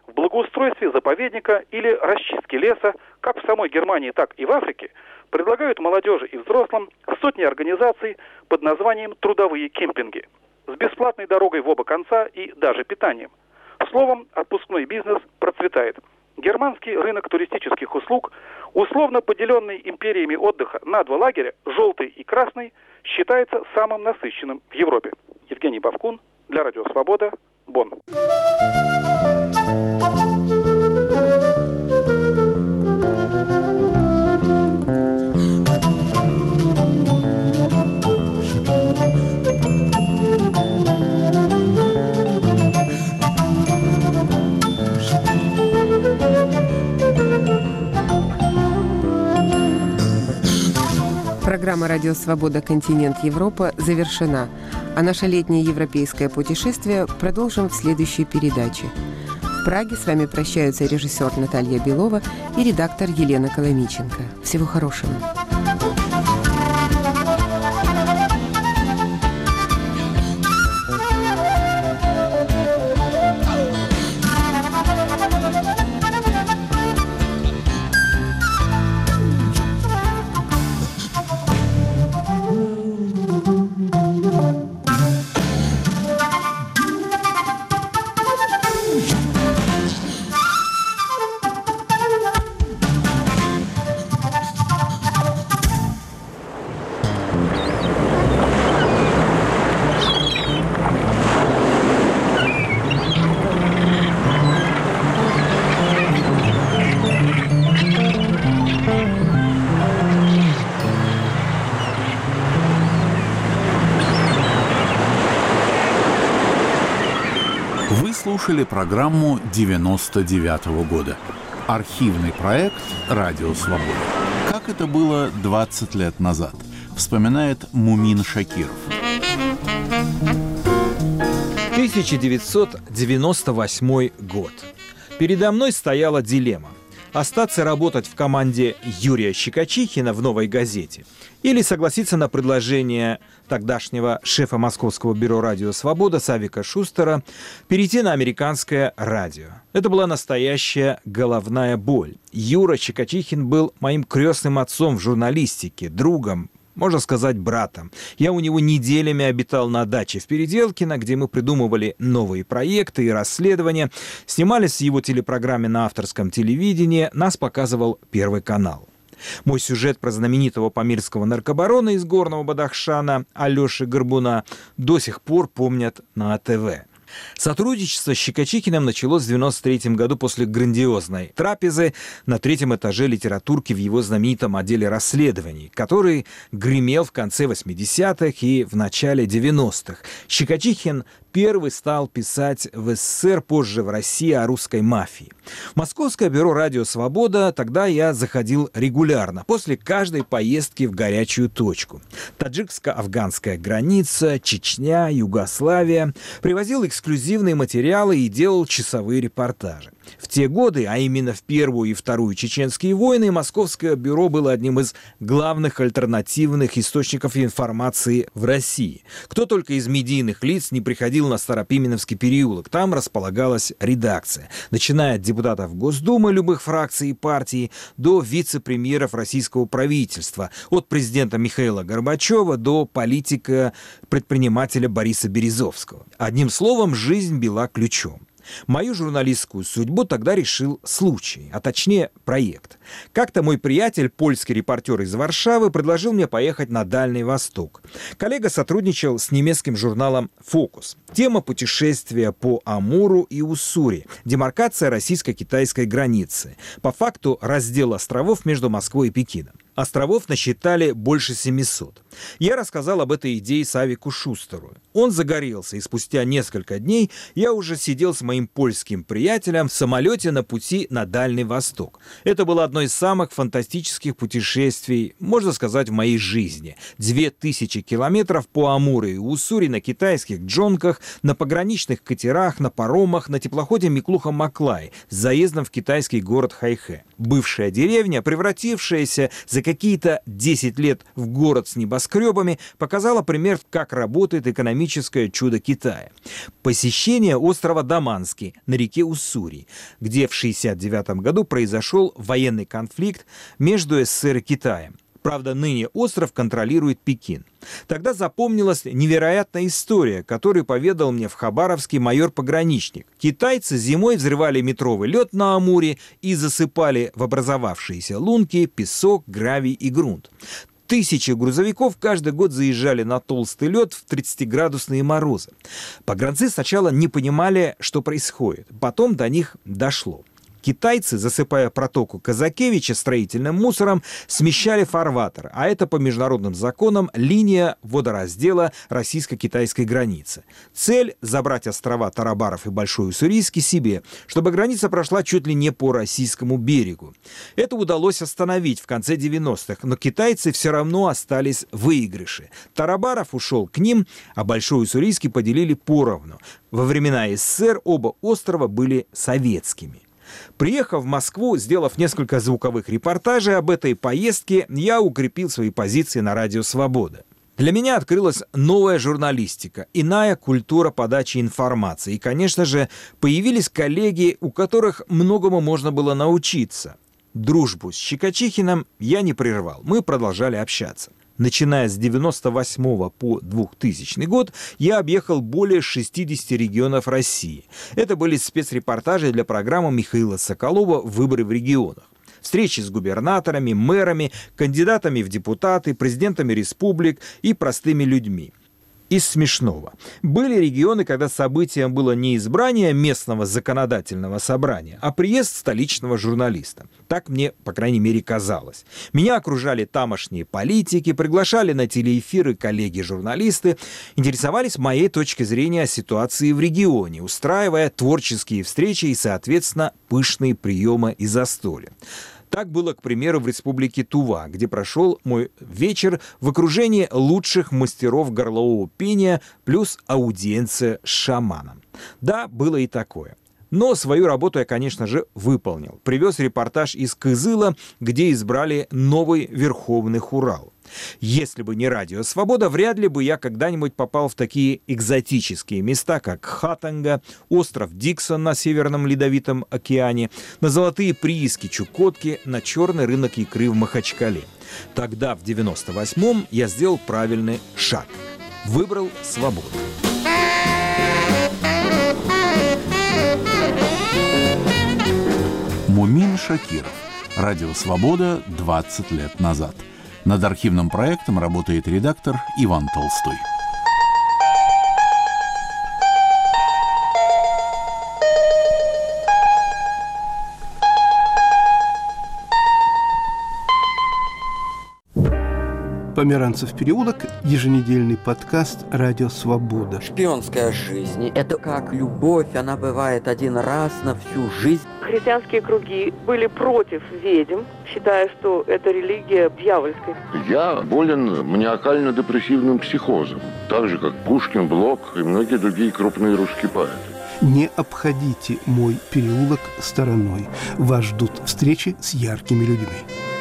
в благоустройстве заповедника или расчистке леса, как в самой Германии, так и в Африке, предлагают молодежи и взрослым сотни организаций под названием «Трудовые кемпинги» с бесплатной дорогой в оба конца и даже питанием. Словом, отпускной бизнес процветает. Германский рынок туристических услуг, условно поделенный империями отдыха на два лагеря, желтый и красный, считается самым насыщенным в Европе. Евгений Бавкун для Радио Свобода, Бонн. Программа «Радио Свобода. Континент Европа» завершена, а наше летнее европейское путешествие продолжим в следующей передаче. В Праге с вами прощаются режиссер Наталья Белова и редактор Елена Коломиченко. Всего хорошего. Слушали программу девяносто девятого года. Архивный проект «Радио Свобода». Как это было двадцать лет назад, вспоминает Мумин Шакиров. тысяча девятьсот девяносто восьмой год. Передо мной стояла дилемма: остаться работать в команде Юрия Щекочихина в «Новой газете» или согласиться на предложение тогдашнего шефа Московского бюро «Радио Свобода» Савика Шустера перейти на американское радио. Это была настоящая головная боль. Юра Щекочихин был моим крестным отцом в журналистике, другом, можно сказать, братом. Я у него неделями обитал на даче в Переделкино, где мы придумывали новые проекты и расследования, снимались в его телепрограмме на авторском телевидении, нас показывал Первый канал. Мой сюжет про знаменитого памирского наркобарона из Горного Бадахшана Алеши Горбуна до сих пор помнят на а тэ вэ. Сотрудничество с Щекочихиным началось в девяносто третьем году после грандиозной трапезы на третьем этаже литературки в его знаменитом отделе расследований, который гремел в конце восьмидесятых и в начале девяностых. Щекочихин первый стал писать в эс эс эс эр, позже в России, о русской мафии. В Московское бюро «Радио Свобода» тогда я заходил регулярно, после каждой поездки в горячую точку. Таджикско-афганская граница, Чечня, Югославия. Привозил эксклюзивные материалы и делал часовые репортажи. В те годы, а именно в Первую и Вторую чеченские войны, Московское бюро было одним из главных альтернативных источников информации в России. Кто только из медийных лиц не приходил на Старопименовский переулок, там располагалась редакция. Начиная от депутатов Госдумы любых фракций и партий до вице-премьеров российского правительства, от президента Михаила Горбачева до политика-предпринимателя Бориса Березовского. Одним словом, жизнь била ключом. Мою журналистскую судьбу тогда решил случай, а точнее проект. Как-то мой приятель, польский репортер из Варшавы, предложил мне поехать на Дальний Восток. Коллега сотрудничал с немецким журналом «Фокус». Тема путешествия по Амуру и Уссури, демаркация российско-китайской границы, по факту раздел островов между Москвой и Пекином. Островов насчитали больше семисот. Я рассказал об этой идее Савику Шустеру. Он загорелся, и спустя несколько дней я уже сидел с моим польским приятелем в самолете на пути на Дальний Восток. Это было одно из самых фантастических путешествий, можно сказать, в моей жизни. Две тысячи километров по Амуру и Уссури на китайских джонках, на пограничных катерах, на паромах, на теплоходе Миклуха-Маклай с заездом в китайский город Хайхэ. Бывшая деревня, превратившаяся за какие-то десять лет в город с небоскребами, показала пример, как работает экономический гастрономическое чудо Китая. Посещение острова Даманский на реке Уссури, где в шестьдесят девятом году произошел военный конфликт между СССР и Китаем. Правда, ныне остров контролирует Пекин. Тогда запомнилась невероятная история, которую поведал мне в Хабаровске майор-пограничник. Китайцы зимой взрывали метровый лед на Амуре и засыпали в образовавшиеся лунки песок, гравий и грунт. Тысячи грузовиков каждый год заезжали на толстый лед в тридцатиградусные морозы. Погранцы сначала не понимали, что происходит. Потом до них дошло. Китайцы, засыпая протоку Казакевича строительным мусором, смещали фарватер, а это по международным законам линия водораздела российско-китайской границы. Цель – забрать острова Тарабаров и Большой Уссурийский себе, чтобы граница прошла чуть ли не по российскому берегу. Это удалось остановить в конце девяностых, но китайцы все равно остались в выигрыше. Тарабаров ушел к ним, а Большой Уссурийский поделили поровну. Во времена СССР оба острова были советскими. Приехав в Москву, сделав несколько звуковых репортажей об этой поездке, я укрепил свои позиции на радио «Свобода». Для меня открылась новая журналистика, иная культура подачи информации. И, конечно же, появились коллеги, у которых многому можно было научиться. Дружбу с Щекочихиным я не прервал, мы продолжали общаться. Начиная с девяносто восьмого по двухтысячный год я объехал более шестидесяти регионов России. Это были спецрепортажи для программы Михаила Соколова «Выборы в регионах». Встречи с губернаторами, мэрами, кандидатами в депутаты, президентами республик и простыми людьми. Из смешного. Были регионы, когда событием было не избрание местного законодательного собрания, а приезд столичного журналиста. Так мне, по крайней мере, казалось. Меня окружали тамошние политики, приглашали на телеэфиры коллеги-журналисты, интересовались моей точкой зрения о ситуации в регионе, устраивая творческие встречи и, соответственно, пышные приемы и застолья. Так было, к примеру, в республике Тува, где прошел мой вечер в окружении лучших мастеров горлового пения плюс аудиенция с шаманом. Да, было и такое. Но свою работу я, конечно же, выполнил. Привез репортаж из Кызыла, где избрали новый Верховный Хурал. Если бы не радио «Свобода», вряд ли бы я когда-нибудь попал в такие экзотические места, как Хатанга, остров Диксон на Северном Ледовитом океане, на золотые прииски Чукотки, на черный рынок икры в Махачкале. Тогда, в девяносто восьмом, я сделал правильный шаг. Выбрал свободу. Мумин Шакиров. Радио «Свобода» двадцать лет назад. Над архивным проектом работает редактор Иван Толстой. Померанцев переулок, еженедельный подкаст «Радио Свобода». Шпионская жизнь – это как любовь, она бывает один раз на всю жизнь. Христианские круги были против ведьм, считая, что это религия дьявольская. Я болен маниакально-депрессивным психозом, так же, как Пушкин, Блок и многие другие крупные русские поэты. Не обходите мой переулок стороной. Вас ждут встречи с яркими людьми.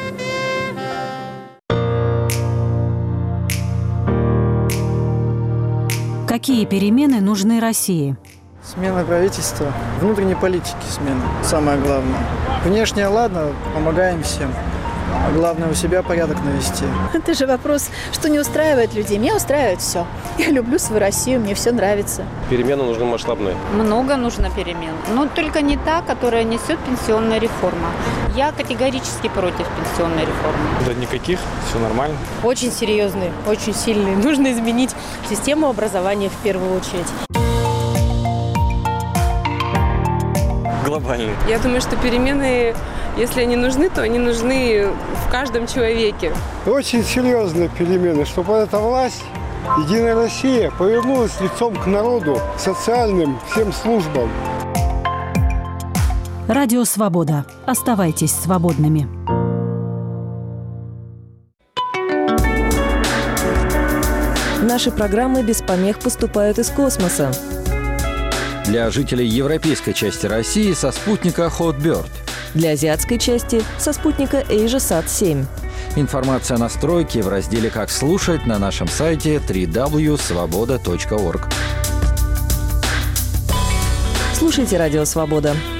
Какие перемены нужны России? Смена правительства, внутренней политики смена, самое главное. Внешне, ладно, помогаем всем. А главное, у себя порядок навести. Это же вопрос, что не устраивает людей. Меня устраивает все. Я люблю свою Россию, мне все нравится. Перемены нужны масштабные. Много нужно перемен. Но только не та, которая несет пенсионная реформа. Я категорически против пенсионной реформы. Да никаких, все нормально. Очень серьезные, очень сильные. Нужно изменить систему образования в первую очередь. Глобальные. Я думаю, что перемены, если они нужны, то они нужны в каждом человеке. Очень серьезные перемены, чтобы эта власть, Единая Россия, повернулась лицом к народу, к социальным всем службам. Радио «Свобода». Оставайтесь свободными. Наши программы без помех поступают из космоса. Для жителей европейской части России со спутника Hotbird. Для азиатской части со спутника AsiaSat семь. Информация о настройке в разделе «Как слушать» на нашем сайте дабл ю дабл ю дабл ю точка свобода точка орг. Слушайте «Радио Свобода».